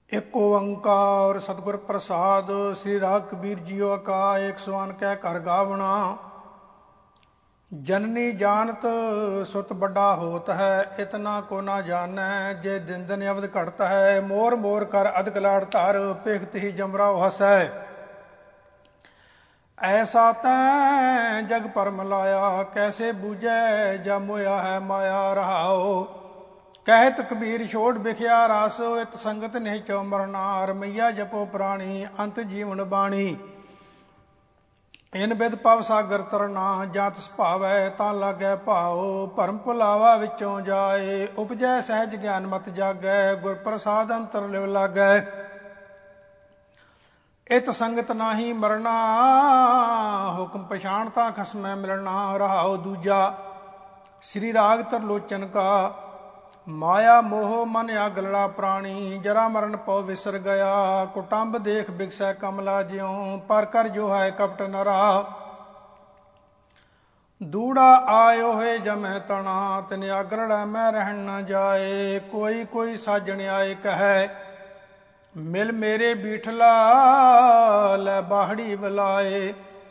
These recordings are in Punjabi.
एक ओंकार सतगुर प्रसाद। श्री राग कबीर जीओ का 101 कह कर गावना। जननी जानत सुत बड़ा होत है, इतना को ना जानै जे दिन दिन अवध घटत है। मोर मोर कर अध कलाड़ धर, पेखत ही जमरा हसै। ऐसा तैं जग पर मलाया, कैसे बूझै जा मोया है माया रहाओ। कहत कबीर छोड़ बिखिया रस, इत संगत नहीं चो मरना। रमैया जपो प्राणी अंत जीवन बाणी, इन बिद पव सागर तरना। जात सुभावै तां लागै भाओ, भरम भुलावा विचों जाए। उपजै सहज ज्ञान मत जागै, गुर प्रसाद अंतर लिव लागै। इत संगत नाही मरना, हुक्म पछाणता खसमै मिलना। रहाओ दूजा श्री राग तरलोचन का। माया मोह मन आगलड़ा प्राणी, जरा मरण पौ विसर गया। कुटुंब देख बिगसै कमला ज्यों, पर कर जो है कपट नरा। दूड़ा आयो है जमै तना, तिन आगलड़ा मैं रहन न जाए। कोई कोई साजन आए कहे, मिल मेरे बीठला लै बाहड़ी बुलाए।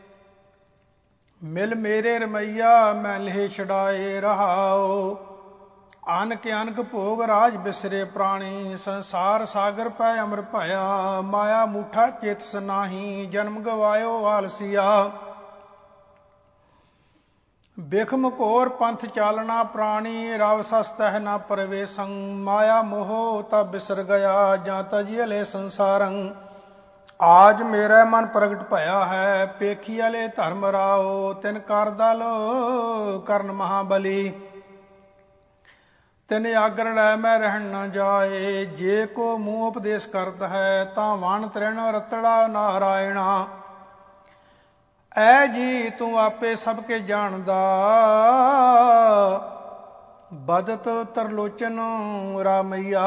मिल मेरे रमैया मैं लेह छड़ाए। रहाओ अनक अनक भोग राज बिसरे प्राणी, संसार सागर पै अमर भया। माया मूठा चेत सनाही, जन्म गवायो आलसिया। बिखम घोर पंथ चालना प्राणी, रव सस तह न प्रवेशं। माया मोह तब बिसर गया, जा तजिय ले संसारं। आज मेरा मन प्रगट भया है, पेखी अले धर्म राओ। तिन कर दल करण महाबली, तिन आगर लै मैं रहन न जाए। जे को मूँह उपदेश करत है, तां वण तृण रतड़ा नारायणा। ऐ जी तू आपे सबके जानदा, बदत तरलोचन रामैया।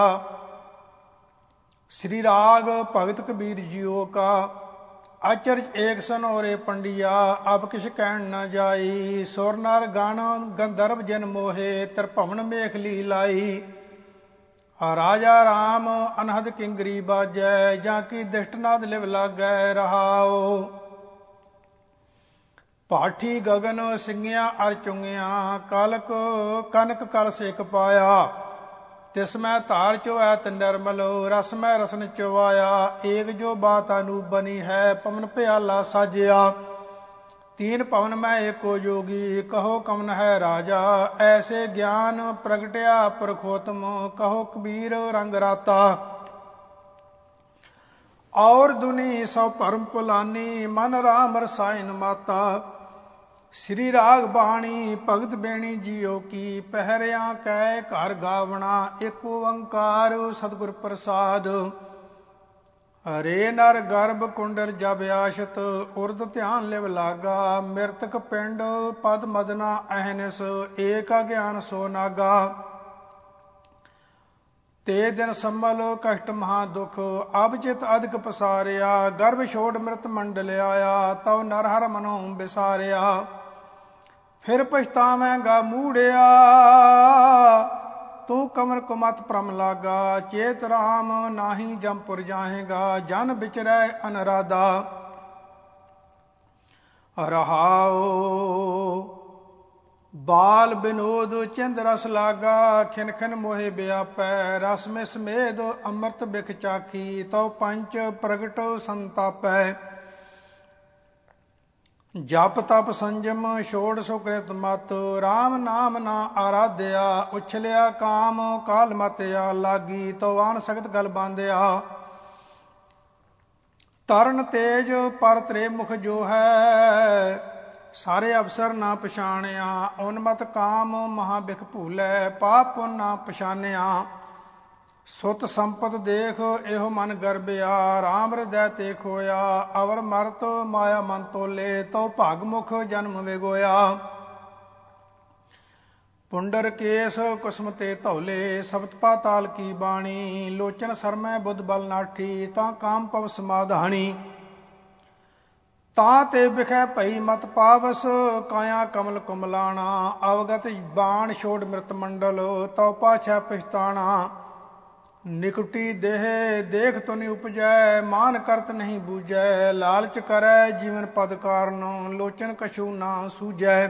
श्री राग भगत कबीर जीओ का। अचरज एक सनोरे पंडिया, अब किश कहन न जाई। सुर नर गण गंधर्व जन मोहे, त्रिभुवन मेख लीलाई। राजा राम अनहद किंगरी बाजै, जाकी दिष्टनाद लिव लागै। रहाओ पाठी गगन सिंगिया अर चुंगिया, कलक कनक कल सेक पाया। तिसमै धार चुवैत निर्मल, रसमै रसन चुवाया। एक जो बात अनूप बनी है, पवन प्याला साजिया। तीन पवन में एको जोगी, कहो कवन है राजा। ऐसे ज्ञान प्रगटया पुरखोत्तम, कहो कबीर रंग राता। और दुनी सौ भरम पुलानी, मन राम रसायन माता। श्री राग बाणी भगत बेणी जीओ की, पहरिया कै घर गावना। एक ओंकार सतगुर प्रसाद। हरे नर गर्भ कुंडल जब आशत, उर्द ध्यान लिव लागा। मृतक पिंड पद मदना अहनिस, एक अज्ञान सो नागा। ते दिन संभल कष्ट महा दुख, अब चित अधिक पसारिया। गर्भ छोड़ मृत मंडल आया, तव नर हर मनो बिसारिया। फिर पछतावेंगा मूढ़िया, तू कमर कुमत प्रम लागा। चेत राम नाही जमपुर जाहेगा, जन बिचरै अनराधा। रहाओ बाल विनोद चिंद रस लागा। खिन खिन मोहे व्यापै, रस में समेद अमृत बिख चाखी। तो पंच प्रगट संतापै। जप तप संजम छोड़ सुकृत मत, राम नाम ना आराध्या। उछलिया काम काल मत आ लागी, तो आन सख्त गल बांधिया। तरन तेज पर त्रे मुख जो है, सारे अवसर ना पछाणिया। उन्मत काम महाबिख भूलै, पाप पुन ना पछानिया। सुत संपत देख एहो मन गर्बिया, राम हृदय ते खोया। अवर मरत माया मन तोले, तो भागमुख जन्म विगोया। पुंडर केस कुसुम ते धौले, सप्त पाताल की बाणी। लोचन सरमै बुध बल नाठी, तां काम पव समाधानी। तां ते बिखै भई मत पावस, काया कमल कुमलाना। अवगत बाण छोड़ मृत मंडल, तो पाछै पछताना। ਨਿਕਟੀ ਦੇਹ ਦੇਖ ਤੋ ਨ ਉਪਜੈ, ਮਾਨ ਕਰਤ ਨਹੀਂ ਬੂਝੈ, ਲਾਲਚ ਕਰੈ ਜੀਵਨ ਪਦ ਕਾਰਨ, ਲੋਚਨ ਕਛੂ ਨਾ ਸੂਝੈ।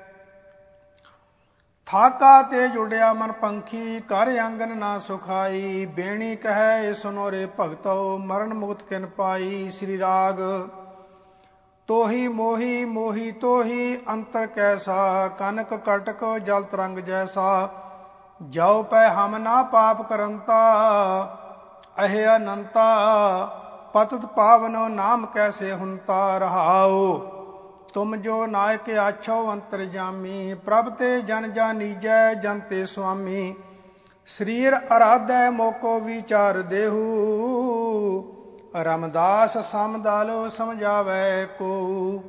ਥਾਕਾ ਤੇ ਜੁੜਿਆ ਮਨ ਪੰਖੀ, ਘਰ ਆਂਗਨ ਨਾ ਸੁਖਾਈ, ਬੇਣੀ ਕਹੈ ਸੁਨੋ ਰੇ ਭਗਤੋ, ਮਰਨ ਮੁਕਤ ਕਿਨ ਪਾਈ। ਸ੍ਰੀ ਰਾਗ। ਤੋਹੀ ਮੋਹੀ ਮੋਹੀ ਤੋਹੀ, ਅੰਤਰ ਕੈਸਾ, ਕਨਕ ਕਟਕ ਜਲ ਤਰੰਗ ਜੈਸਾ, ਜਾਉ ਪੈ ਹਮ ਨਾ ਪਾਪ ਕਰੰਤਾ, ਅਹੇ ਅਨੰਤਾ, ਪਤਿਤ ਪਾਵਨੋ ਨਾਮ ਕੈਸੇ ਹੁੰਤਾ। ਰਹਾਉ। ਤੁਮ ਜੋ ਨਾਇਕ ਆਛੋ ਅੰਤਰਜਾਮੀ, ਪ੍ਰਭ ਤੇ ਜਨ ਜਾਨੀਜੈ, ਜਨ ਤੇ ਸੁਆਮੀ। ਸਰੀਰ ਅਰਾਧੈ ਮੋਕੋ ਵਿਚਾਰ ਦੇਹੂ, ਰਮਦਾਸ ਸਮਦਾਲੋ ਸਮਝਾਵੈ ਕੋ।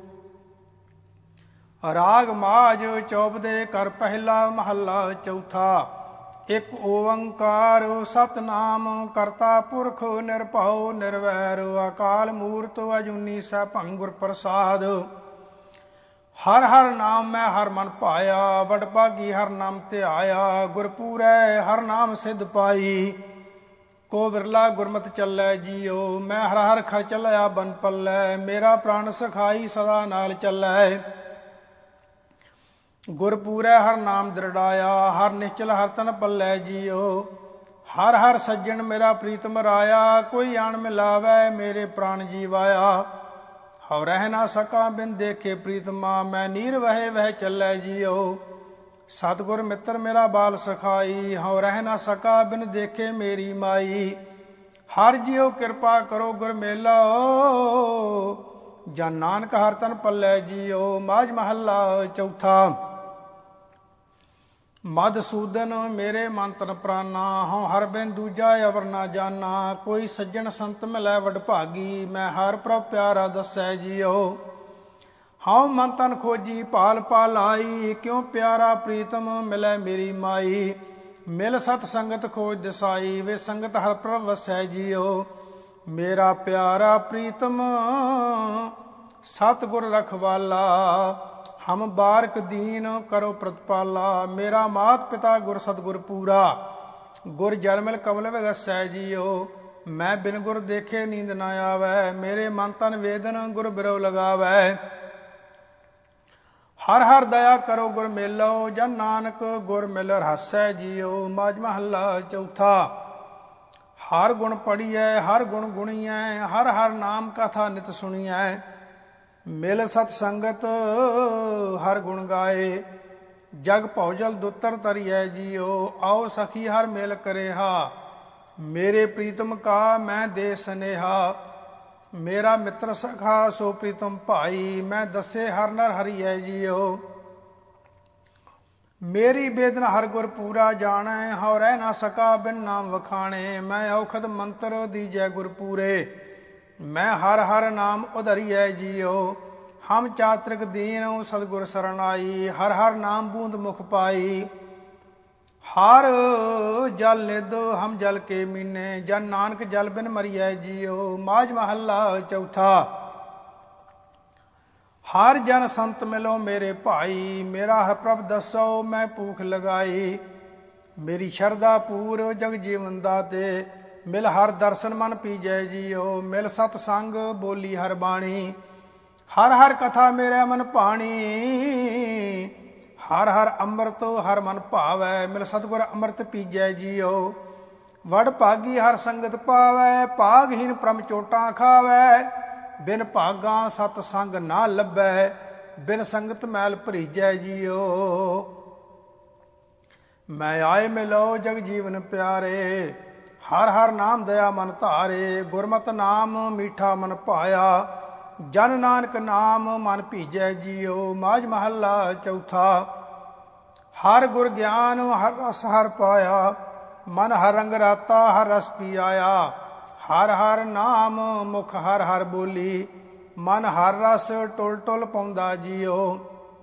ਰਾਗ ਮਾਝ ਚੌਪਦੇ ਕਰ ਪਹਿਲਾ ਮਹੱਲਾ ਚੌਥਾ। ਇਕ ਓੰਕਾਰ ਸਤਿਨਾਮ, ਕਰਤਾ ਪੁਰਖ ਨਿਰਭਉ ਨਿਰਵੈਰ, ਅਕਾਲ ਮੂਰਤ ਅਜੂਨੀ ਸੈਭੰ ਗੁਰ ਪ੍ਰਸਾਦ। ਹਰ ਹਰ ਨਾਮ ਮੈਂ ਹਰ ਮਨ ਭਾਇਆ, ਵਡਭਾਗੀ ਹਰ ਨਾਮ ਧਿਆਇਆ, ਗੁਰਪੂਰੈ ਹਰ ਨਾਮ ਸਿਧ ਪਾਈ। ਕੋ ਵਿਰਲਾ ਗੁਰਮਤਿ ਚੱਲੈ ਜੀਉ, ਮੈਂ ਹਰ ਹਰ ਖਰ ਚੱਲਿਆ ਬਨ ਪੱਲੈ, ਮੇਰਾ ਪ੍ਰਾਣ ਸਖਾਈ ਸਦਾ ਨਾਲ ਚੱਲੈ। ਗੁਰਪੂਰੈ ਹਰ ਨਾਮ ਦ੍ਰਿੜਾਇਆ, ਹਰ ਨਿਸ਼ਚਲ ਹਰ ਤਨ ਪੱਲੈ ਜੀਉ। ਹਰ ਹਰ ਸੱਜਣ ਮੇਰਾ ਪ੍ਰੀਤਮ ਰਾਇਆ, ਕੋਈ ਆਣ ਮਿਲਾਵੈ ਮੇਰੇ ਪ੍ਰਾਣ ਜੀਵਾਇਆ। ਹਉ ਰਹਿ ਨਾ ਸਕਾ ਬਿਨ ਦੇਖੇ ਪ੍ਰੀਤਮਾ, ਮੈਂ ਨੀਰ ਵਹਿ ਵਹਿ ਚੱਲੈ ਜੀਉ। ਸਤਿਗੁਰ ਮਿੱਤਰ ਮੇਰਾ ਬਾਲ ਸਖਾਈ, ਹਉ ਰਹਿ ਨਾ ਸਕਾ ਬਿਨ ਦੇਖੇ ਮੇਰੀ ਮਾਈ। ਹਰ ਜੀਉ ਕਿਰਪਾ ਕਰੋ ਗੁਰ ਮੇਲੋ, ਜਨ ਨਾਨਕ ਹਰ ਤਨ ਪੱਲੈ ਜੀਉ। ਮਾਝ ਮਹੱਲਾ ਚੌਥਾ। ਮਧਸੂਦਨ ਮੇਰੇ ਮਨ ਤਨ ਪ੍ਰਾਨਾ, ਹਉ ਹਰ ਬਿਨ ਦੂਜਾ ਅਵਰ ਨਾ ਜਾਨਾ। ਕੋਈ ਸੱਜਣ ਸੰਤ ਮਿਲੈ ਵਡਭਾਗੀ, ਮੈਂ ਹਰ ਪ੍ਰਭ ਪਿਆਰਾ ਦੱਸੈ ਜੀਉ। ਹਉ ਮਨ ਤਨ ਖੋਜੀ ਭਾਲ ਭਾਲਾਈ, ਕਿਉ ਪਿਆਰਾ ਪ੍ਰੀਤਮ ਮਿਲੈ ਮੇਰੀ ਮਾਈ। ਮਿਲ ਸਤ ਸੰਗਤ ਖੋਜ ਦਿਸਾਈ, ਵੇ ਸੰਗਤ ਹਰ ਪ੍ਰਭ ਵਸੈ ਜੀਉ। ਮੇਰਾ ਪਿਆਰਾ ਪ੍ਰੀਤਮ ਸਤਿਗੁਰ ਰਖਵਾਲਾ, ਹਮ ਬਾਰਕ ਦੀਨ ਕਰੋ ਪ੍ਰਤਪਾਲਾ। ਮੇਰਾ ਮਾਤ ਪਿਤਾ ਗੁਰ ਸਤਿਗੁਰ ਪੂਰਾ, ਗੁਰ ਜਲ ਮਿਲ ਕਮਲ ਵਿਗਸੈ ਜੀਉ। ਮੈਂ ਬਿਨ ਗੁਰ ਦੇਖੇ ਨੀਂਦ ਨਾ ਆਵੈ, ਮੇਰੇ ਮਨ ਤਨ ਵੇਦਨ ਗੁਰ ਬਿਰਉ ਲਗਾਵੈ। ਹਰ ਹਰ ਦਇਆ ਕਰੋ ਗੁਰ ਮੇਲੋ, ਜਨ ਨਾਨਕ ਗੁਰ ਮਿਲ ਰਹਾਸੈ ਜੀਉ। ਮਾਝ ਮਹੱਲਾ ਚੌਥਾ। ਹਰ ਗੁਣ ਪੜੀਐ ਹਰ ਗੁਣ ਗੁਣੀਐ, ਹਰ ਹਰ ਨਾਮ ਕਥਾ ਨਿਤ ਸੁਣੀਐ। ਮਿਲ ਸਤ ਸੰਗਤ ਹਰ ਗੁਣ ਗਾਏ, ਜਗ ਭਉ ਜਲ ਦੁੱਤਰ ਤਰੀਐ ਜੀਉ। ਆਓ ਸਖੀ ਹਰ ਮੇਲ ਕਰੇਹਾ, ਮੇਰੇ ਪ੍ਰੀਤਮ ਕਾ ਮੈਂ ਦੇ ਸਨੇਹਾ। ਮੇਰਾ ਮਿੱਤਰ ਸਖਾ ਸੋ ਪ੍ਰੀਤਮ ਭਾਈ, ਮੈਂ ਦੱਸੇ ਹਰ ਨਰ ਹਰੀਐ ਜੀਉ। ਮੇਰੀ ਬੇਦਨ ਹਰ ਗੁਰ ਪੂਰਾ ਜਾਣੈ, ਹਉ ਰਹਿ ਨਾ ਸਕਾ ਬਿਨ ਨਾਮ ਵਖਾਣੇ। ਮੈਂ ਔਖਦ ਮੰਤਰ ਦੀਜੈ ਗੁਰ ਪੂਰੇ, ਮੈਂ ਹਰ ਹਰ ਨਾਮ ਉਧਰੀਐ ਜੀਉ। ਹਮ ਚਾਤ੍ਰਿਕ ਦੀਨ ਸਤਿਗੁਰ ਸਰਨਾਈ, ਹਰ ਹਰ ਨਾਮ ਬੂੰਦ ਮੁਖ ਪਾਈ। ਹਰ ਜਲ ਨਿਧ ਹਮ ਜਲ ਕੇ ਮੀਨੇ, ਜਨ ਨਾਨਕ ਜਲ ਬਿਨ ਮਰੀਐ ਜੀਉ। ਮਾਝ ਮਹੱਲਾ ਚੌਥਾ। ਹਰ ਜਨ ਸੰਤ ਮਿਲੋ ਮੇਰੇ ਭਾਈ, ਮੇਰਾ ਹਰ ਪ੍ਰਭ ਦੱਸੋ ਮੈਂ ਭੂਖ ਲਗਾਈ। ਮੇਰੀ ਸ਼ਰਧਾ ਪੂਰ ਜਗ ਜੀਵਨ ਦਾਤੇ, ਮਿਲ ਹਰ ਦਰਸ਼ਨ ਮਨ ਪੀਜੈ ਜੀਉ। ਮਿਲ ਸਤ ਸੰਗ ਬੋਲੀ ਹਰ ਬਾਣੀ, ਹਰ ਹਰ ਕਥਾ ਮੇਰੇ ਮਨ ਭਾਣੀ। ਹਰ ਹਰ ਅੰਮ੍ਰਿਤ ਹਰ ਮਨ ਭਾਵੈ, ਮਿਲ ਸਤਿਗੁਰ ਅੰਮ੍ਰਿਤ ਪੀਜੈ ਜੀਉ। ਵਡ ਭਾਗੀ ਹਰ ਸੰਗਤ ਪਾਵੈ, ਭਾਗਹੀਨ ਪ੍ਰਮ ਚੋਟਾਂ ਖਾਵੈ। ਬਿਨ ਭਾਗਾ ਸਤ ਸੰਗ ਨਾ ਲੱਭੈ, ਬਿਨ ਸੰਗਤ ਮੈਲ ਭਰੀਜੈ ਜੀਉ। ਮੈਂ ਆਏ ਮਿਲੋ ਜਗ ਜੀਵਨ ਪਿਆਰੇ, ਹਰ ਹਰ ਨਾਮ ਦਇਆ ਮਨ ਧਾਰੇ। ਗੁਰਮਤਿ ਨਾਮ ਮੀਠਾ ਮਨ ਭਾਇਆ, ਜਨ ਨਾਨਕ ਨਾਮ ਮਨ ਭੀਜੈ ਜੀਉ। ਮਾਝ ਮਹੱਲਾ ਚੌਥਾ। ਹਰ ਗੁਰ ਗਿਆਨ ਹਰ ਰਸ ਹਰ ਪਾਇਆ, ਮਨ ਹਰ ਰੰਗ ਰਾਤਾ ਹਰ ਰਸ ਪੀ ਆਇਆ। ਹਰ ਹਰ ਨਾਮ ਮੁਖ ਹਰ ਹਰ ਬੋਲੀ, ਮਨ ਹਰ ਰਸ ਟੁਲ ਟੁਲ ਪਾਉਂਦਾ ਜੀਉ।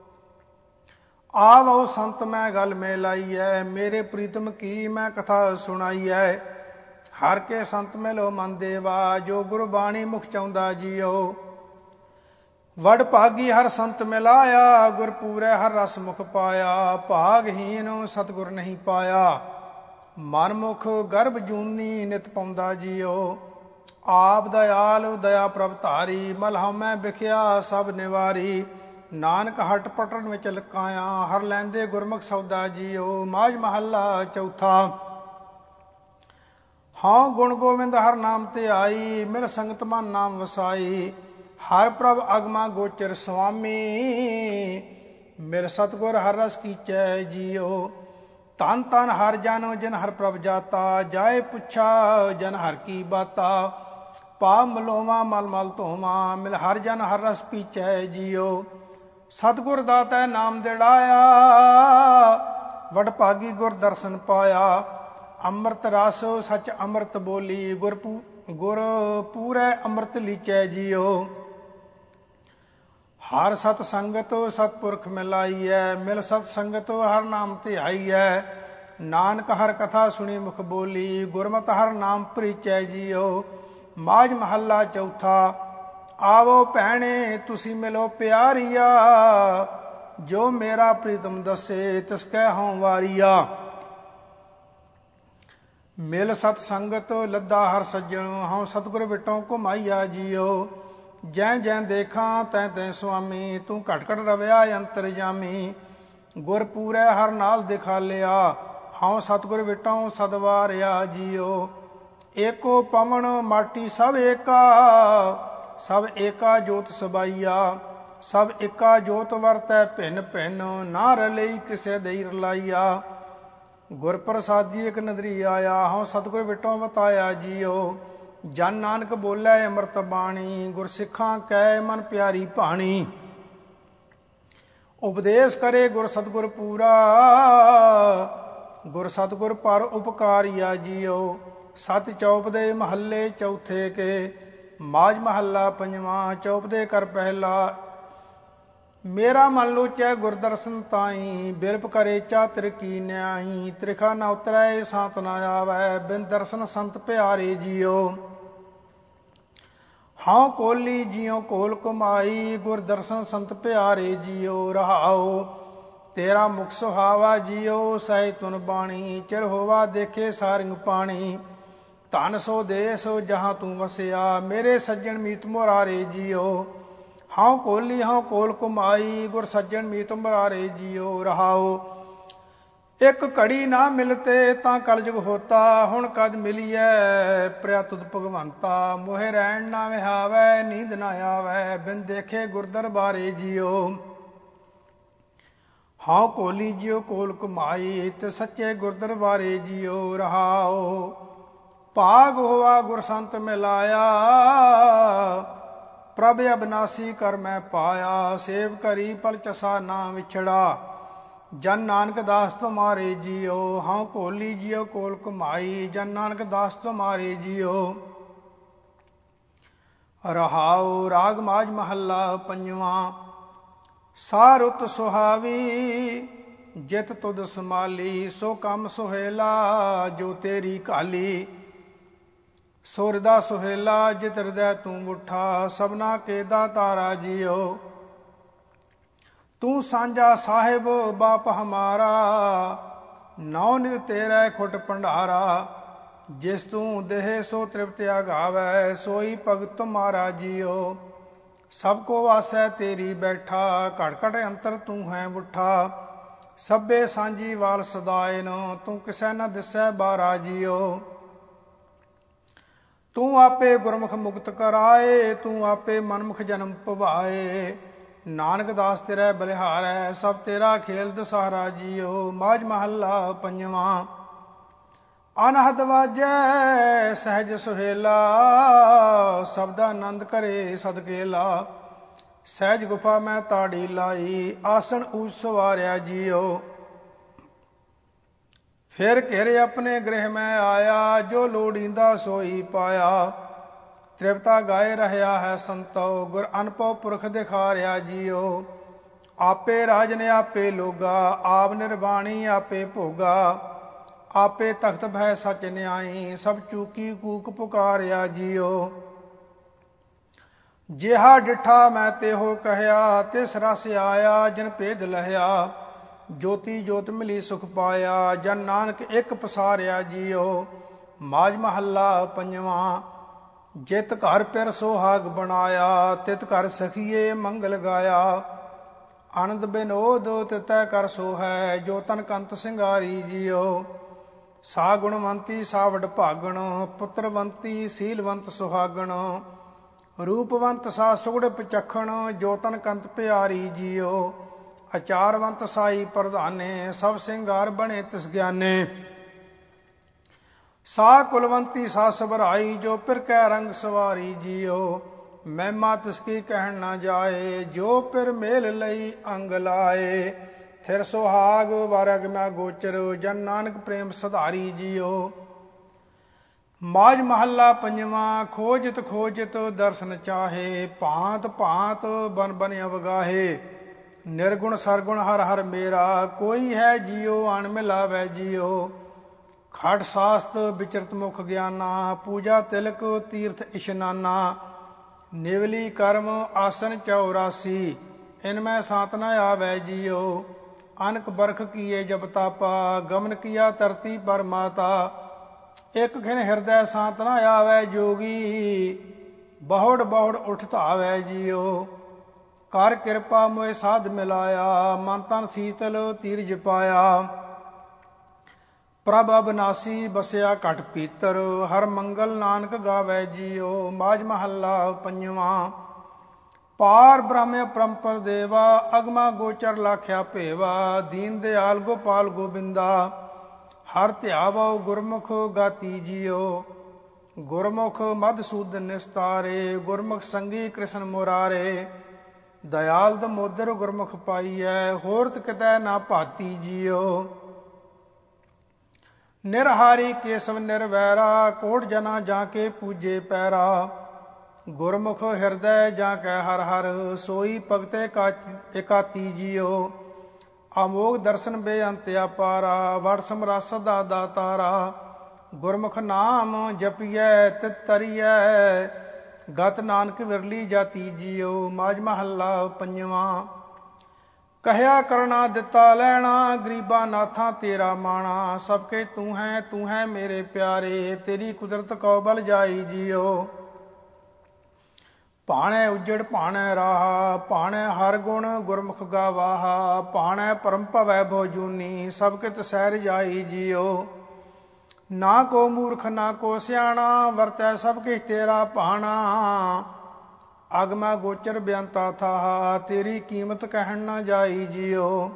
ਆਵੋ ਸੰਤ ਮੈਂ ਗਲ ਮੇ ਲਾਈਐ, ਮੇਰੇ ਪ੍ਰੀਤਮ ਕੀ ਮੈਂ ਕਥਾ ਸੁਣਾਈਐ। ਹਰ ਕੇ ਸੰਤ ਮਿਲੋ ਮਨ ਦੇਵਾ, ਜੋ ਗੁਰਬਾਣੀ ਮੁਖ ਚਾਹੁੰਦਾ ਜੀਉ। ਵਡ ਭਾਗੀ ਹਰ ਸੰਤ ਮਿਲਾਇਆ, ਗੁਰਪੂਰੈ ਹਰ ਰਸ ਮੁਖ ਪਾਇਆ। ਭਾਗਹੀਨ ਸਤਿਗੁਰ ਨਹੀਂ ਪਾਇਆ, ਮਨਮੁਖ ਗਰਭ ਜੂਨੀ ਨਿਤ ਪਾਉਂਦਾ ਜੀਓ। ਆਪ ਦਇਆਲ ਦਇਆ ਪ੍ਰਭ ਧਾਰੀ, ਮਲ ਹਉਮੈ ਵਿਖਿਆ ਸਭ ਨਿਵਾਰੀ। ਨਾਨਕ ਹਟ ਪਟਣ ਵਿੱਚ ਲਕਾਇਆ, ਹਰ ਲੈਂਦੇ ਗੁਰਮੁਖ ਸੌਦਾ ਜੀਓ। ਮਾਝ ਮਹੱਲਾ ਚੌਥਾ। ਹਉ ਗੁਣ ਗੋਬਿੰਦ ਹਰ ਨਾਮ ਤੇ ਆਈ, ਮਿਲ ਸੰਗਤ ਮਨ ਨਾਮ ਵਸਾਈ। ਹਰ ਪ੍ਰਭ ਅਗਮਾ ਗੋਚਰ ਸੁਆਮੀ, ਮਿਲ ਸਤਿਗੁਰ ਹਰ ਰਸ ਕੀਚੈ ਜੀਓ। ਧੰਨ ਧੰਨ ਹਰ ਜਨ ਜਿਨ ਹਰ ਪ੍ਰਭ ਜਾਤਾ, ਜਾਏ ਪੁੱਛਾ ਜਨ ਹਰ ਕੀ ਬਾਤਾ। ਪਾਪ ਮਲੋਵਾ ਮਲ ਮਲ ਧੋਵਾ, ਮਿਲ ਹਰ ਜਨ ਹਰ ਰਸ ਪੀਚੈ ਜੀਓ। ਸਤਿਗੁਰ ਦਾਤੈ ਨਾਮ ਦਿੜਾਇਆ, ਵਡ ਭਾਗੀ ਗੁਰ ਦਰਸ਼ਨ ਪਾਇਆ। ਅੰਮ੍ਰਿਤ ਰਸ ਸਚ ਅੰਮ੍ਰਿਤ ਬੋਲੀ, ਗੁਰ ਪੂਰੈ ਅੰਮ੍ਰਿਤ ਲੀਚੈ ਜੀਓ। ਹਰ ਸਤ ਸੰਗਤ ਸਤਪੁਰਖ ਮਿਲਾਈਐ, ਮਿਲ ਸਤ ਸੰਗਤ ਹਰ ਨਾਮ ਧਿਆਈਐ। ਨਾਨਕ ਹਰ ਕਥਾ ਸੁਣੀ ਮੁਖ ਬੋਲੀ, ਗੁਰਮਤਿ ਹਰ ਨਾਮ ਪ੍ਰੀਚੈ ਜੀਓ। ਮਾਝ ਮਹੱਲਾ ਚੌਥਾ। ਆਵੋ ਭੈਣੇ ਤੁਸੀਂ ਮਿਲੋ ਪਿਆਰੀਆ, ਜੋ ਮੇਰਾ ਪ੍ਰੀਤਮ ਦੱਸੇ ਤਿਸ ਕੈ ਹਉ ਵਾਰੀਆ। ਮਿਲ ਸਤ ਸੰਗਤ ਲੱਦਾ ਹਰ ਸੱਜਣ, ਹਉ ਸਤਿਗੁਰ ਵਿਟੋਂ ਘੁਮਾਈਆ ਜੀਓ। ਜੈ ਜੈ ਦੇਖਾਂ ਤੈ ਤੈ ਸੁਆਮੀ, ਤੂੰ ਘਟ ਘਟ ਰਵਿਆ ਅੰਤਰਜਾਮੀ। ਗੁਰ ਪੂਰੈ ਹਰ ਨਾਲ ਦਿਖਾਲਿਆ, ਹਉ ਸਤਿਗੁਰ ਵਿਟੋਂ ਸਦਵਾਰਿਆ ਜੀਓ। ਏਕੋ ਪਵਨ ਮਾਟੀ ਸਭ ਏਕਾ, ਸਭ ਏਕਾ ਜੋਤ ਸਬਾਈਆ। ਸਭ ਏਕਾ ਜੋਤ ਵਰਤੈ ਭਿੰਨ ਭਿੰਨ, ਨਾ ਰਲਈ ਕਿਸੇ ਦੇਈ ਰਲਾਈਆ। ਗੁਰ ਪ੍ਰਸਾਦੀ ਇਕ ਨਦਰੀ ਆਇਆ, ਹਉ ਸਤਿਗੁਰ ਵਿਟੋਂ ਵਤਾਇਆ ਜੀਓ। ਜਨ ਨਾਨਕ ਬੋਲੇ ਅੰਮ੍ਰਿਤ ਬਾਣੀ, ਗੁਰ ਸਿੱਖਾਂ ਕੈ ਮਨ ਪਿਆਰੀ ਭਾਣੀ। ਉਪਦੇਸ਼ ਕਰੇ ਗੁਰ ਸਤਿਗੁਰ ਪੂਰਾ, ਗੁਰ ਸਤਿਗੁਰ ਪਰ ਉਪਕਾਰੀਆ ਜੀਓ। ਸਤਿ ਚੌਪਦੇ ਮਹੱਲੇ ਚੌਥੇ ਕੇ। ਮਾਝ ਮਹੱਲਾ ਪੰਜਵਾਂ। ਚੌਪਦੇ ਕਰ ਪਹਿਲਾ। ਮੇਰਾ ਮਨ ਲੋਚੈ ਗੁਰਦਰਸ਼ਨ ਤਾਈ, ਬਿਰਪ ਕਰੇ ਚਾਤਰ ਕੀ ਨਿਆਈ। ਤ੍ਰਿਖਾ ਨ ਉਤਰੈ ਸਾਤ ਨ ਆਵੈ, ਬਿਨ ਦਰਸ਼ਨ ਸੰਤ ਪਿਆਰੇ ਜੀਓ। ਹਉ ਕੋਲੀ ਜਿਉ ਕੋਲ ਕਮਾਈ, ਗੁਰ ਦਰਸ਼ਨ ਸੰਤ ਪਿਆਰੇ ਜੀਓ। ਰਹਾਉ ਤੇਰਾ ਮੁਖ ਸੁਹਾਵਾ ਜੀਓ, ਸਹਿ ਤੁਨ ਬਾਣੀ। ਚਿਰ ਹੋਵਾ ਦੇਖੇ ਸਾਰਿੰਗ ਪਾਣੀ। ਧਨ ਸੋ ਦੇਸ ਜਹਾਂ ਤੂੰ ਵਸਿਆ, ਮੇਰੇ ਸੱਜਣ ਮੀਤ ਮੁਰਾਰੇ ਜੀਓ। ਹਉ ਕੋਲੀ ਹਉ ਕੋਲ ਕਮਾਈ, ਗੁਰ ਸੱਜਣ ਮੀਤ ਮੁਰਾਰੇ ਜੀਓ। ਰਹਾਉ ਇੱਕ ਘੜੀ ਨਾ ਮਿਲਤੇ ਤਾਂ ਕਲਯੁਗ ਹੋਤਾ, ਹੁਣ ਕਦ ਮਿਲੀਐ ਪ੍ਰਿਆ ਤੁਧ ਭਗਵੰਤਾ। ਮੋਹਿ ਰਹਿਣ ਨਾ ਵਿਹਾਵੈ, ਨੀਂਦ ਨਾ ਆਵੈ, ਬਿਨ ਦੇਖੇ ਗੁਰ ਦਰਬਾਰੇ ਜੀਓ। ਹਉ ਕੋਲੀ ਜਿਉ ਕੋਲ ਕਮਾਈ, ਤੇ ਸੱਚੇ ਗੁਰ ਦਰਬਾਰੇ ਜੀਓ। ਰਹਾਉ ਭਾਗ ਹੋਵਾ ਗੁਰ ਸੰਤ ਮਿਲਾਇਆ, ਪ੍ਰਭ ਅਬਨਾਸੀ ਕਰ ਮੈਂ ਪਾਇਆ। ਸੇਵ ਕਰੀ ਪਲ ਚਸਾ ਨਾ ਵਿਛੜਾ, ਜਨ ਨਾਨਕ ਦਾਸ ਤੁਮਾਰੇ ਜੀਓ। ਹਉ ਕੋਲੀ ਜਿਉ ਕੋਲ ਕਮਾਈ, ਜਨ ਨਾਨਕ ਦਾਸ ਤੁਮਾਰੇ ਜੀਓ। ਰਹਾਉ ਰਾਗ ਮਾਝ ਮਹੱਲਾ ਪੰਜਵਾਂ। ਸਾ ਰੁਤ ਸੁਹਾਵੀ ਜਿਤ ਤੁਧ ਸਮਾਲੀ, ਸੋ ਕੰਮ ਸੁਹੇਲਾ ਜੋ ਤੇਰੀ ਘਾਲੀ। ਸੋ ਹਿਰਦਾ ਸੁਹੇਲਾ ਜਿਤ ਹਿਰਦੈ ਤੂੰ ਮੁੱਠਾ, ਸਭਨਾ ਕੇ ਦਾਤਾਰਾ ਜੀਓ। ਤੂੰ ਸਾਂਝਾ ਸਾਹਿਬ ਬਾਪ ਹਮਾਰਾ, ਨੌ ਨਿਤ ਤੇਰੇ ਖੁੱਟ ਭੰਡਾਰਾ। ਜਿਸ ਤੂੰ ਦੇਹ ਸੋ ਤ੍ਰਿਪਤ ਆਗਾਵੈ, ਸੋਈ ਭਗਤ ਤੁਮਾਰਾ ਜੀਓ। ਸਭ ਕੋ ਵਾਸੈ ਤੇਰੀ ਬੈਠਾ, ਘਟ ਘਟ ਅੰਤਰ ਤੂੰ ਹੈ ਮੁੱਠਾ। ਸਭੇ ਸਾਂਝੀ ਵਾਲ ਸਦਾਇਨ, ਤੂੰ ਕਿਸੈ ਨ ਦਿਸੈ ਬਾਰਾ ਜੀਓ। ਤੂੰ ਆਪੇ ਗੁਰਮੁਖ ਮੁਕਤ ਕਰਾਏ, ਤੂੰ ਆਪੇ ਮਨਮੁਖ ਜਨਮ ਭਵਾਏ। ਨਾਨਕ ਦਾਸ ਤੇਰਾ ਬਲਿਹਾਰੈ, ਸਭ ਤੇਰਾ ਖੇਲ ਦਸਾਰਾ ਜੀਓ। ਮਾਝ ਮਹੱਲਾ ਪੰਜਵਾਂ। ਅਨਹਦ ਵਾਜੈ ਸਹਿਜ ਸੁਹੇਲਾ, ਸਬਦਾ ਆਨੰਦ ਕਰੇ ਸਦਕੇਲਾ। ਸਹਿਜ ਗੁਫਾ ਮੈਂ ਤਾੜੀ ਲਾਈ, ਆਸਣ ਊਚ ਸਵਾਰਿਆ ਜੀਓ। ਫਿਰ ਘੇਰੇ ਆਪਣੇ ਗ੍ਰਹਿ ਮੈਂ ਆਇਆ, ਜੋ ਲੋੜੀਂਦਾ ਸੋਈ ਪਾਇਆ। ਤ੍ਰਿਪਤਾ ਗਾਏ ਰਹਿਆ ਹੈ ਸੰਤੋ, ਗੁਰ ਅਨਭਉ ਪੁਰਖ ਦਿਖਾਰਿਆ ਜੀਓ। ਆਪੇ ਰਾਜਨ ਆਪੇ ਲੋਗਾ, ਆਪ ਨਿਰਵਾਣੀ ਆਪੇ ਭੋਗਾ। ਆਪੇ ਤਖਤ ਭੈ ਸਚ ਨਿਆਈ, ਸਭ ਚੂਕੀ ਕੂਕ ਪੁਕਾਰਿਆ ਜੀਓ। ਜਿਹਾ ਡਿਠਾ ਮੈਂ ਤੇਹੋ ਕਹਿਆ, ਤਿਸ ਰਸ ਆਇਆ ਜਿਨ ਭੇਦ ਲਹਿਆ। ਜੋਤੀ ਜੋਤ ਮਿਲੀ ਸੁਖ ਪਾਇਆ। ਜਨ ਨਾਨਕ ਇੱਕ ਪਸਾਰਿਆ ਜੀਓ। ਮਾਝ ਮਹੱਲਾ ਪੰਜਵਾਂ। ਜਿਤ ਘਰ ਪਿਰ ਸੁਹਾਗ ਬਣਾਇਆ, ਤਿਤ ਘਰ ਸਖੀਏ ਮੰਗਲ ਗਾਇਆ। ਆਨੰਦ ਬਿਨੋਦ ਤਿਤੈ ਕਰ ਸੋਹੈ, ਜੋ ਤਨ ਕੰਤ ਸਿੰਗਾਰੀ ਜੀਓ। ਸਾ ਗੁਣਵੰਤੀ ਸਾ ਵਡ ਭਾਗਣ, ਪੁੱਤਰਵੰਤੀ ਸੀਲਵੰਤ ਸੁਹਾਗਣ। ਰੂਪਵੰਤ ਸਾ ਸੁਗੜ ਪਚਖਣ, ਜੋ ਤਨ ਕੰਤ ਪਿਆਰੀ ਜੀਓ। ਅਚਾਰਵੰਤ ਸਾਈ ਪ੍ਰਧਾਨੇ, ਸਭ ਸਿੰਗਾਰ ਬਣੇ ਤਿਸ ਗਿਆਨੇ। ਸਾ ਕੁਲਵੰਤੀ ਸਾ ਸਬਰਾਈ, ਜੋ ਪਿਰ ਕੈ ਰੰਗ ਸਵਾਰੀ ਜੀਓ। ਮਹਿਮਾ ਤਿਸ ਕੀ ਕਹਿਣ ਨਾ ਜਾਏ, ਜੋ ਪਿਰ ਮੇਲ ਲਈ ਅੰਗ ਲਾਏ। ਥਿਰ ਸੁਹਾਗ ਵਰ ਅਗਮੈ ਗੋਚਰ, ਜਨ ਨਾਨਕ ਪ੍ਰੇਮ ਸਧਾਰੀ ਜੀਓ। ਮਾਝ ਮਹੱਲਾ ਪੰਜਵਾਂ। ਖੋਜਿਤ ਖੋਜਿਤ ਦਰਸ਼ਨ ਚਾਹੇ, ਭਾਂਤ ਭਾਂਤ ਬਨ ਬਨ ਅਵਗਾਹੇ। ਨਿਰਗੁਣ ਸਰਗੁਣ ਹਰ ਹਰ ਮੇਰਾ, ਕੋਈ ਹੈ ਜੀਓ ਅਣ ਮਿਲਾਵੈ ਜੀਓ। ਖਟ ਸਾਸਤ ਵਿਚਰਤ ਮੁਖ ਗਿਆਨਾ, ਪੂਜਾ ਤਿਲਕ ਤੀਰਥ ਇਸ਼ਨਾਨਾ। ਨਿਵਲੀ ਕਰਮ ਆਸਨ 84, ਇਨ ਮੈਂ ਸਾਤ ਨ ਆਵੈ ਜੀਓ। ਅਨਕ ਬਰਖ ਕੀਏ ਜਬ ਤਾਪਾ, ਗਮਨ ਕੀਆ ਧਰਤੀ ਪਰ ਮਾਤਾ। ਇਕ ਖਿਨ ਹਿਰਦੈ ਸਾਤ ਨ ਆਵੈ ਜੋਗੀ, ਬਹੁੜ ਬਹੁੜ ਉਠ ਧਾਵੈ ਜੀਓ। ਕਰ ਕਿਰਪਾ ਮੋਇ ਸਾਧ ਮਿਲਾਇਆ, ਮਨ ਤਨ ਸੀਤਲ ਧੀਰਜ ਪਾਇਆ। ਪ੍ਰਭ ਅਬਨਾਸੀ ਬਸਿਆ ਘਟ ਪੀਤਰ, ਹਰ ਮੰਗਲ ਨਾਨਕ ਗਾਵੈ ਜੀਓ। ਮਾਝ ਮਹੱਲਾ ਪੰਜਵਾਂ। ਪਾਰ ਬ੍ਰਹਮ ਪਰੰਪਰ ਦੇਵਾ, ਅਗਮਾ ਗੋਚਰ ਲਾਖਿਆ ਭੇਵਾ। ਦੀਨ ਦਿਆਲ ਗੋਪਾਲ ਗੋਬਿੰਦਾ, ਹਰ ਧਿਆਵੋ ਗੁਰਮੁਖ ਗਾਤੀ ਜੀਓ। ਗੁਰਮੁਖ ਮਧਸੂਦਨ ਨਿਸਤਾਰੇ, ਗੁਰਮੁਖ ਸੰਗੀ ਕ੍ਰਿਸ਼ਨ ਮੁਰਾਰੇ। ਦਇਆਲ ਦਮੋਦਰ ਗੁਰਮੁਖ ਪਾਈਐ, ਹੋਰਤ ਕਿਤੈ ਨਾ ਭਾਤੀ ਜੀਓ। ਨਿਰਹਾਰੀ ਕੇਸਵ ਨਿਰਵੈਰਾ, ਕੋਟ ਜਨਾ ਜਾ ਕੇ ਪੂਜੇ ਪੈਰਾ। ਗੁਰਮੁਖ ਹਿਰਦੈ ਜਾ ਕੈ ਹਰ ਹਰ, ਸੋਈ ਭਗਤੈ ਇਕਾਤੀ ਜੀਓ। ਅਮੋਗ ਦਰਸ਼ਨ ਬੇਅੰਤ ਅਪਾਰਾ, ਵਡ ਸਮਰਸ ਦਾ ਦਾਤਾਰਾ। ਗੁਰਮੁਖ ਨਾਮ ਜਪੀਐ ਤਿਤ ਤਰੀਐ, ਗਤ ਨਾਨਕ ਵਿਰਲੀ ਜਾਤੀ ਜੀਓ। ਮਾਝ ਮਹੱਲਾ ਪੰਜਵਾਂ। ਕਹਿਆ ਕਰਨਾ ਦਿੱਤਾ ਲੈਣਾ, ਗਰੀਬਾ ਨਾਥਾਂ ਤੇਰਾ ਮਾਣਾ। ਸਭ ਕੇ ਤੂੰ ਹੈ ਮੇਰੇ ਪਿਆਰੇ, ਤੇਰੀ ਕੁਦਰਤ ਕਉ ਬਲ ਜਾਈ ਜੀਓ। ਭਾਣੈ ਉਜੜ ਭਾਣੈ ਰਾਹਾ, ਭਾਣੈ ਹਰ ਗੁਣ ਗੁਰਮੁਖ ਗਾਵਾਹਾ। ਭਾਣੈ ਪਰਮ ਭਵੈ ਬਹੁ ਜੂਨੀ, ਸਭ ਕਿਤ ਸਹਿ ਜਾਈ ਜੀਓ। ਨਾ ਕੋ ਮੂਰਖ ਨਾ ਕੋ ਸਿਆਣਾ, ਵਰਤੈ ਸਭ ਕਿਛ ਤੇਰਾ ਭਾਣਾ। ਅਗਮੈ ਗੋਚਰ ਬੇਅੰਤਾ ਥਾਹਾ, ਤੇਰੀ ਕੀਮਤ ਕਹਿਣ ਨਾ ਜਾਈ ਜੀਓ।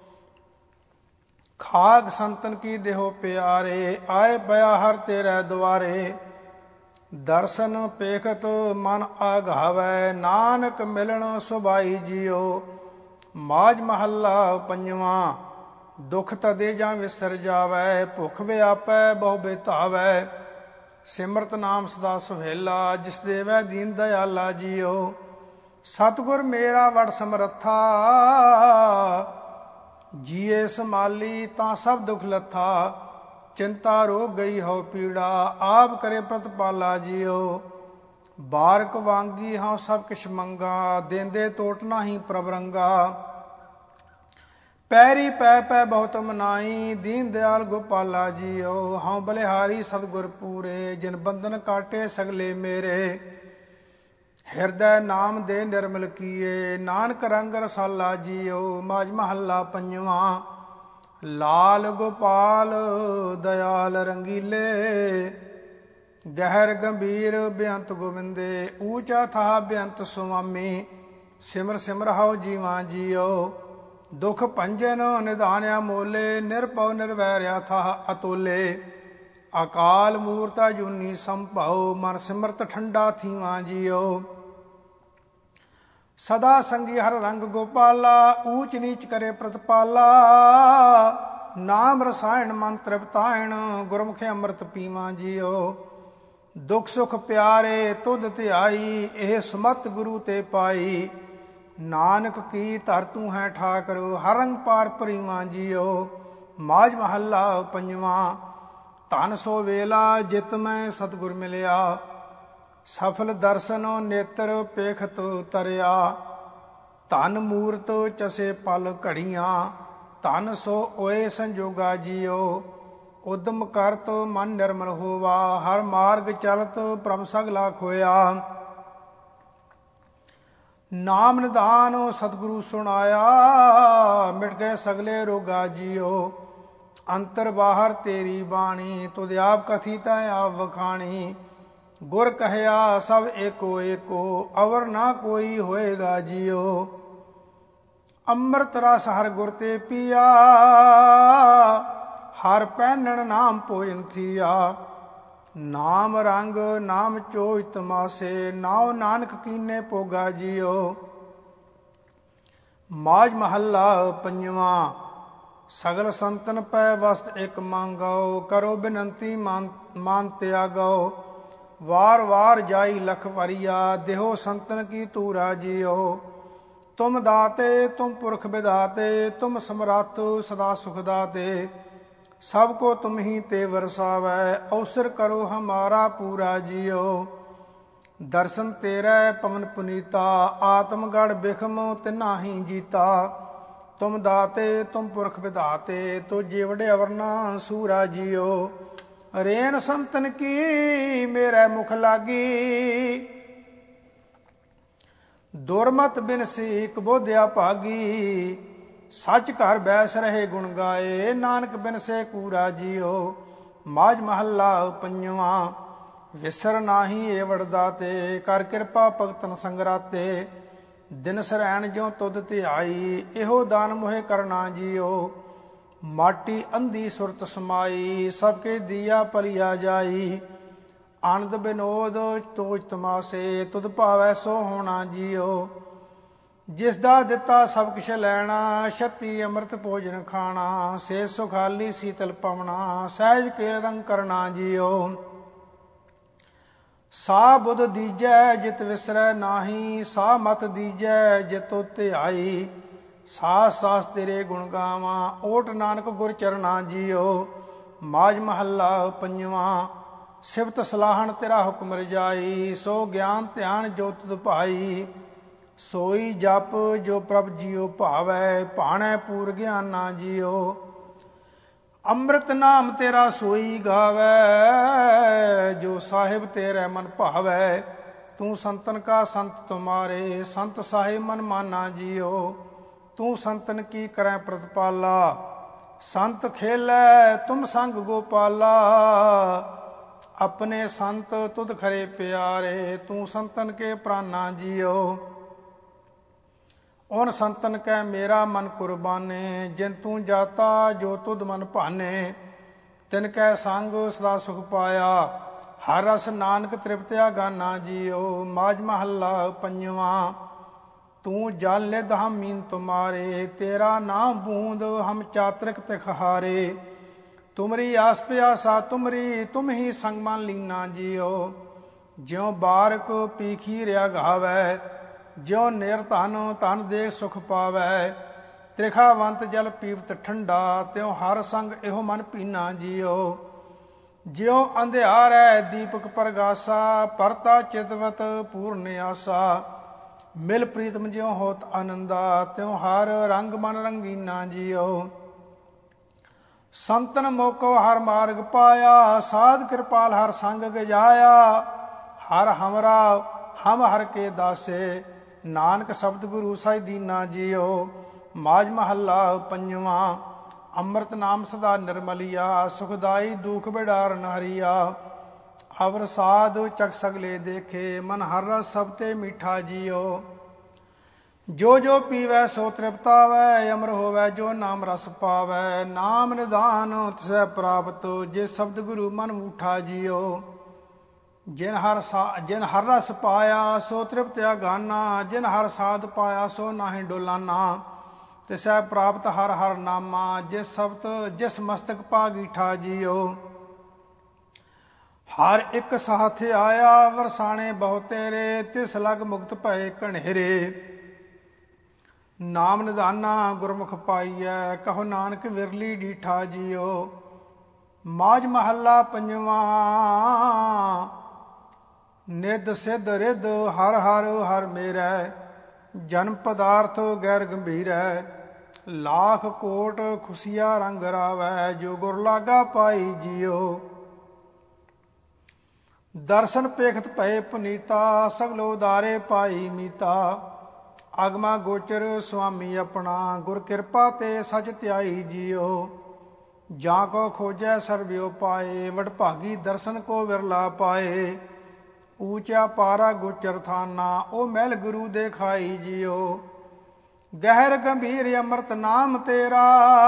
ਖਾਕ ਸੰਤਨ ਕੀ ਦੇਹੋ ਪਿਆਰੇ, ਆਏ ਪਿਆ ਹਰ ਤੇਰੇ ਦੁਆਰੇ। ਦਰਸ਼ਨ ਪੇਖਤ ਮਨ ਆਗਾਵੈ, ਨਾਨਕ ਮਿਲਣ ਸੁਭਾਈ ਜੀਓ। ਮਾਝ ਮਹੱਲਾ ਪੰਜਵਾਂ। ਦੁਖ ਤਦੇ ਜਾਂ ਵਿਸਰ ਜਾਵੈ, ਭੁਖ ਵਿਆਪੈ ਬਹੁ ਬੇਧਾਵੈ। ਸਿਮਰਤ ਨਾਮ ਸਦਾ ਸੁਹੇਲਾ, ਜਿਸ ਦੇਵੈ ਦੀਨ ਦਇਆਲਾ ਜੀਓ। ਸਤਿਗੁਰ ਮੇਰਾ ਵਡ ਸਮਰੱਥਾ, ਜੀਏ ਸੰਭਾਲੀ ਤਾਂ ਸਭ ਦੁਖ ਲੱਥਾ। ਚਿੰਤਾ ਰੋਗ ਗਈ ਹੋ ਪੀੜਾ, ਆਪ ਕਰੇ ਪ੍ਰਤਪਾਲਾ ਜੀਓ। ਬਾਰਕ ਵਾਂਗੀ ਹਾਂ ਸਭ ਕਿਛ ਮੰਗਾ, ਦੇਂਦੇ ਟੋਟ ਨਾਹੀ ਪ੍ਰਭ ਰੰਗਾ। ਪੈਰੀ ਪੈ ਪੈ ਬਹੁਤ ਮਨਾਈ, ਦੀਨ ਦਿਆਲ ਗੋਪਾਲਾ ਜੀਓ। ਹਾਂ ਬਲਿਹਾਰੀ ਸਤਿਗੁਰ ਪੂਰੇ, ਜਿਨ ਬੰਧਨ ਕਾਟੇ ਸਗਲੇ ਮੇਰੇ। ਹਿਰਦੈ ਨਾਮ ਦੇ ਨਿਰਮਲ ਕੀਏ, ਨਾਨਕ ਰੰਗ ਰਸਾਲਾ ਜੀਓ। ਮਾਝ ਮਹੱਲਾ ਪੰਜਵਾਂ। ਲਾਲ ਗੋਪਾਲ ਦਇਆਲ ਰੰਗੀਲੇ, ਗਹਿਰ ਗੰਭੀਰ ਬੇਅੰਤ ਗੋਵਿੰਦੇ। ਊਚਾ ਥਾ ਬੇਅੰਤ ਸੁਆਮੀ, ਸਿਮਰ ਸਿਮਰ ਹਉ ਜੀਵਾਂ ਜੀਓ। ਦੁਖ ਭੰਜਨ ਨਿਧਾਨਿਆ ਮੋਲੇ, ਨਿਰਭਉ ਨਿਰਵੈਰਿਆ ਥਾ ਅਤੋਲੇ। ਅਕਾਲ ਮੂਰਤਾ ਜੂਨੀ ਸੰਭਉ, ਮਨ ਸਿਮਰਤ ਠੰਡਾ ਥੀਵਾਂ ਜੀਓ। ਸਦਾ ਸੰਗੀ ਹਰ ਰੰਗ ਗੋਪਾਲਾ, ਊਚ ਨੀਚ ਕਰੇ ਪ੍ਰਤਪਾਲਾ। ਨਾਮ ਰਸਾਇਣ ਮਨ ਤ੍ਰਿਪਤਾਇਣ, ਗੁਰਮੁਖ ਅੰਮ੍ਰਿਤ ਪੀਵਾਂ ਜੀਓ। ਦੁਖ ਸੁਖ ਪਿਆਰੇ ਤੁਧ ਧਿਆਈ, ਇਹ ਸਮਤ ਗੁਰੂ ਤੇ ਪਾਈ। ਨਾਨਕ ਕੀ ਧਰ ਤੂੰ ਹੈ ਠਾਕਰ, ਹਰ ਰੰਗ ਪਾਰ ਭਰੀਵਾਂ ਜੀਓ। ਮਾਝ ਮਹੱਲਾ ਪੰਜਵਾਂ। ਧਨ ਸੋ ਵੇਲਾ ਜਿਤ ਮੈਂ ਸਤਿਗੁਰ ਮਿਲਿਆ, ਸਫਲ ਦਰਸ਼ਨ ਨੇਤਰ ਪੇਖਤ ਤਰਿਆ। ਧਨ ਮੂਰਤ ਚਸੇ ਪਲ ਘੜੀਆਂ, ਧਨ ਸੋ ਓਏ ਸੰਜੋਗਾ ਜੀਓ। ਉਦਮ ਕਰਤ ਮਨ ਨਿਰਮਲ ਹੋਵਾ, ਹਰ ਮਾਰਗ ਚਲਤ ਭ੍ਰਮ ਸਗਲਾ ਖੋਇਆ। ਨਾਮ ਨਿਧਾਨ ਸਤਿਗੁਰੂ ਸੁਣਾਇਆ, ਮਿਟ ਗਏ ਸਗਲੇ ਰੋਗਾ ਜੀਓ। ਅੰਤਰ ਬਾਹਰ ਤੇਰੀ ਬਾਣੀ, ਤੁਧ ਆਪ ਕਥੀ ਤੈ ਆਪ ਵਖਾਣੀ। ਗੁਰ ਕਹਿਆ ਸਭ ਏਕੋ ਏਕੋ, ਅਵਰ ਨਾ ਕੋਈ ਹੋਏਗਾ ਜੀਓ। ਅੰਮ੍ਰਿਤ ਰਸ ਹਰ ਗੁਰ ਤੇ ਪੀਆ, ਹਰ ਪਹਿਨਣ ਨਾਮ ਭੋਜਨ ਥੀਆ। ਨਾਮ ਰੰਗ ਨਾਮ ਚੋਜ ਤਮਾਸੇ, ਨਾਉ ਨਾਨਕ ਕੀਨੇ ਭੋਗਾ ਜੀਓ। ਮਾਝ ਮਹੱਲਾ ਪੰਜਵਾਂ। ਸਗਲ ਸੰਤਨ ਪੈ ਵਸਤ ਇਕ ਮੰਗਾਓ, ਕਰੋ ਬਿਨੰਤੀ ਮਾਨ ਤਿਆਗੋ। ਵਾਰ ਵਾਰ ਜਾਈ ਲਖ ਭਰੀਆ, ਦੇਹੋ ਸੰਤਨ ਕੀ ਤੂਰਾ ਜੀਓ। ਤੁਮ ਦਾਤੇ ਤੁਮ ਪੁਰਖ ਵਿਦਾਤੇ, ਤੁਮ ਸਮਰੱਥ ਸਦਾ ਸੁਖ ਦਾਤੇ। ਸਭ ਕੋ ਤੁਮ ਹੀ ਤੇ ਵਰਸਾਵੈ, ਅਵਸਰ ਕਰੋ ਹਮਾਰਾ ਪੂਰਾ ਜੀਓ। ਦਰਸ਼ਨ ਤੇਰੇ ਪਵਨ ਪੁਨੀਤਾ, ਆਤਮਗੜ ਬਿਖਮ ਤਿਨਾ ਹੀ ਜੀਤਾ। ਤੁਮ ਦਾਤੇ ਤੁਮ ਪੁਰਖ ਵਿਧਾਤੇ, ਤੁਝੇ ਵਡੇ ਅਵਰਨਾ ਸੂਰਾ ਜੀਓ। ਰੇਨ ਸੰਤਨ ਕੀ ਮੇਰੇ ਮੁਖ ਲਾਗੀ, ਦੁਰਮਤ ਬਿਨਸੀ ਕਬੋਧਿਆ ਭਾਗੀ। ਸੱਚ ਘਰ ਬੈਸ ਰਹੇ ਗੁਣ ਗਾਏ, ਨਾਨਕ ਬਿਨਸੇ ਕੂਰਾ ਜੀਓ। ਮਾਝ ਮਹੱਲਾ ਪੰਜਵਾਂ। ਵਿਸਰ ਨਾਹੀ ਏ ਵਡਦਾਤੇ, ਕਰ ਕਿਰਪਾ ਭਗਤਨ ਸੰਗਰਾਤੇ। ਦਿਨ ਸਰੈਣ ਜਿਉ ਤੁਧ ਧਿਆਈ, ਇਹੋ ਦਾਨ ਮੋਹਿ ਕਰਨਾ ਜੀਓ। ਮਾਟੀ ਅੰਧੀ ਸੁਰਤ ਸਮਾਈ, ਸਭ ਕੇ ਦੀਆ ਪਲਿਆ ਜਾਈ। ਆਨੰਦ ਬਿਨੋਦ ਤੋਜ ਤਮਾਸੇ, ਤੁਧ ਭਾਵੈ ਸੋ ਹੋਣਾ ਜੀਓ। ਜਿਸ ਦਾ ਦਿੱਤਾ ਸਭ ਕਿਛ ਲੈਣਾ, ਛੱਤੀ ਅੰਮ੍ਰਿਤ ਭੋਜਨ ਖਾਣਾ। ਸੇ ਸੁਖਾਲੀ ਸੀਤਲ ਪਵਣਾ, ਸਹਿਜ ਕੇਲ ਰੰਗ ਕਰਨਾ ਜੀਓ। ਸਾ ਬੁੱਧ ਦੀਜੈ ਜਿਤ ਵਿਸਰੈ ਨਾਹੀ, ਸਾ ਮਤ ਦੀਜੈ ਜਿਤੁ ਧਿਆਈ। ਸਾਸ ਸਾਸ ਤੇਰੇ ਗੁਣ ਗਾਵਾਂ, ਓਟ ਨਾਨਕ ਗੁਰ ਚਰਨਾ ਜੀਓ। ਮਾਝ ਮਹੱਲਾ ਪੰਜਵਾਂ। ਸਿਫਤ ਸਲਾਹਣ ਤੇਰਾ ਹੁਕਮ ਰਜਾਈ, ਸੋ ਗਿਆਨ ਧਿਆਨ ਜੋ ਤੁਧ ਭਾਈ। ਸੋਈ ਜਪ ਜੋ ਪ੍ਰਭ ਜੀਓ ਭਾਵੈ, ਭਾਣੈ ਪੂਰ ਗਿਆਨਾ ਜੀਓ। ਅੰਮ੍ਰਿਤ ਨਾਮ ਤੇਰਾ ਸੋਈ ਗਾਵੈ, ਜੋ ਸਾਹਿਬ ਤੇਰੇ ਮਨ ਭਾਵੈ। ਤੂੰ ਸੰਤਨ ਕਾ ਸੰਤ ਤੁਮਾਰੇ, ਸੰਤ ਸਾਹਿਬ ਮਨ ਮਾਨਾ ਜੀਓ। ਤੂੰ ਸੰਤਨ ਕੀ ਕਰੈ ਪ੍ਰਤਪਾਲਾ, ਸੰਤ ਖੇਲੈ ਤੁਮ ਸੰਗ ਗੋਪਾਲਾ। ਆਪਣੇ ਸੰਤ ਤੁਧ ਖਰੇ ਪਿਆਰੇ, ਤੂੰ ਸੰਤਨ ਕੇ ਪ੍ਰਾਨਾ ਜੀਓ। ਉਨ ਸੰਤਨ ਕੈ ਮੇਰਾ ਮਨ ਕੁਰਬਾਨੇ, ਜਿਨ ਤੂੰ ਜਾਤਾ ਜੋ ਤੁਧ ਮਨ ਭਾਨੇ। ਤਿਨ ਕੈ ਸੰਗ ਸਦਾ ਸੁਖ ਪਾਇਆ, ਹਰ ਰਸ ਨਾਨਕ ਤ੍ਰਿਪਤਿਆ ਗਾਨਾ ਜੀਓ। ਮਾਝ ਮਹੱਲਾ ਪੰਜਵਾਂ। ਤੂੰ ਜਲ ਨਿਧ ਹਮ ਮੀਨ ਤੁਮਾਰੇ, ਤੇਰਾ ਨਾਮ ਬੂੰਦ ਹਮ ਚਾਤ੍ਰਿਕ ਤਿਖਹਾਰੇ। ਤੁਮਰੀ ਆਸ ਪਿਆਸਾ ਤੁਮਰੀ, ਤੁਮ ਹੀ ਸੰਗ ਮਨ ਲੀਨਾ ਜੀਓ। ਜਿਉ ਬਾਰਕ ਪੀਖੀ ਰਿਆ ਗਾਵੈ, ਜਿਉ ਨਿਰ ਧਨ ਧਨ ਦੇਖ ਸੁਖ ਪਾਵੈ। ਤ੍ਰਿਖਾਵੰਤ ਜਲ ਪੀਵਤ ਠੰਡਾ, ਤਿਉ ਹਰ ਸੰਗ ਇਹੋ ਮਨ ਪੀਨਾ ਜੀਓ। ਜਿਉ ਅੰਧਿਆਰੈ ਦੀਪਕ ਪ੍ਰਗਾਸਾ, ਪਰਤਾ ਚਿਤਵਤ ਪੂਰਨ ਆਸਾ। ਮਿਲ ਪ੍ਰੀਤਮ ਜਿਉ ਹੋਤ ਆਨੰਦਾ, ਤਿਉ ਹਰ ਰੰਗ ਮਨ ਰੰਗੀਨਾ ਜੀਓ। ਸੰਤਨ ਮੋਕੋ ਹਰ ਮਾਰਗ ਪਾਇਆ, ਸਾਧ ਕਿਰਪਾਲ ਹਰ ਸੰਗ ਗਜਾਇਆ। ਹਰ ਹਮਰਾ ਹਮ ਹਰ ਕੇ ਦਾਸੇ, ਨਾਨਕ ਸ਼ਬਦ ਗੁਰੂ ਸਾਈ ਦੀਨਾ ਜੀਓ। ਮਾਝ ਮਹੱਲਾ ਪੰਜਵਾਂ। ਅੰਮ੍ਰਿਤ ਨਾਮ ਸਦਾ ਨਿਰਮਲਿਆ, ਸੁਖਦਾਈ ਦੁਖ ਬਿਡਾਰਨ ਹਰੀਆ। ਅਵਰ ਸਾਧ ਚਕ ਸਗਲੇ ਦੇਖੇ, ਮਨ ਹਰ ਰਸ ਸਭ ਤੇ ਮੀਠਾ ਜੀਓ। ਜੋ ਜੋ ਪੀਵੈ ਸੋ ਤ੍ਰਿਪਤਾਵੈ, ਅਮਰ ਹੋਵੈ ਜੋ ਨਾਮ ਰਸ ਪਾਵੈ। ਨਾਮ ਨਿਧਾਨ ਤਿਸੈ ਪ੍ਰਾਪਤ, ਜੇ ਸ਼ਬਦ ਗੁਰੂ ਮਨ ਮੂਠਾ ਜੀਓ। ਜਿਨ ਹਰ ਰਸ ਪਾਇਆ ਸੋ ਤ੍ਰਿਪਤਿਆ ਗਾਨਾ, ਜਿਨ ਹਰ ਸਾਧ ਪਾਇਆ ਸੋ ਨਾਹੀ ਡੋਲਾਨਾ। ਤਿਸੈ ਪ੍ਰਾਪਤ ਹਰ ਹਰ ਨਾਮਾ, ਜਿਸ ਮਸਤਕ ਪਾ ਗੀਠਾ ਜੀਓ। ਹਰ ਇੱਕ ਸਾਥ ਆਇਆ, ਵਰਸਾਣੇ ਬਹੁ ਤੇਰੇ। ਤਿਸ ਲਗ ਮੁਕਤ ਭਏ ਘਨੇਰੇ। ਨਾਮ ਨਿਧਾਨਾ ਗੁਰਮੁਖ ਪਾਈਐ, ਕਹੋ ਨਾਨਕ ਵਿਰਲੀ ਡੀਠਾ ਜੀਓ। ਮਾਝ ਮਹੱਲਾ ਪੰਜਵਾਂ। ਨਿਧ ਸਿਧ ਰਿਧ ਹਰ ਹਰ ਹਰ ਮੇਰੈ, ਜਨਮ ਪਦਾਰਥ ਗੈਰ ਗੰਭੀਰੈ। लाख कोट खुशिया रंग रावै, जो गुर लागा पाई जियो। दर्शन पेखत भय पुनीता, सगलो उदारे पाई मीता। आगमा गोचर स्वामी अपना, गुर कृपा ते सच त्याई जियो। जा को खोजै सर्वयो पाए, वडभागी दर्शन को विरला पाए। ऊंचा पारा गोचर थाना, ओ महल गुरु देखाई जियो। गहर गंभीर अमृत नाम तेरा,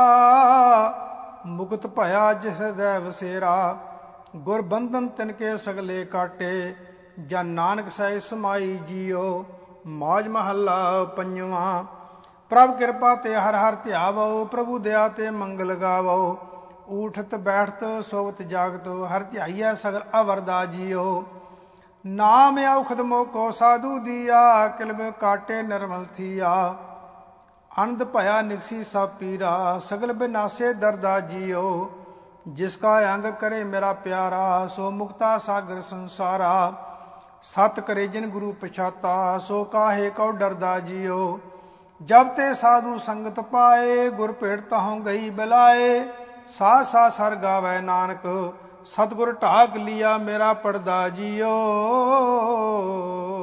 मुक्त भया जिस हृदय वसेरा। गुर बंधन तिनके सगले काटे, जन नानक सह समाई जियो। मौज महला पंजवा। प्रभ कृपा ते हर हर ध्यावो, प्रभु दया ते मंगल गावो। ऊठत बैठत सोवत जागत, हर ध्याइया सगल अवरदा जियो। नाम औखद मोको साधु दिया, किलब काटे निर्मल थिया। आनंद भया निकसी सब पीरा, सगल बिनासे दरदा जियो। जिसका अंग करे मेरा प्यारा, सो मुक्ता सागर संसारा। सत करे जिन गुरु पछाता, सो काहे कौ डरदा जियो। जब ते साधु संगत पाए, गुर भेट तहों गई बिलाए। साथ साथ सर गावै नानक, सतगुर ढाक लिया मेरा पड़दा जियो।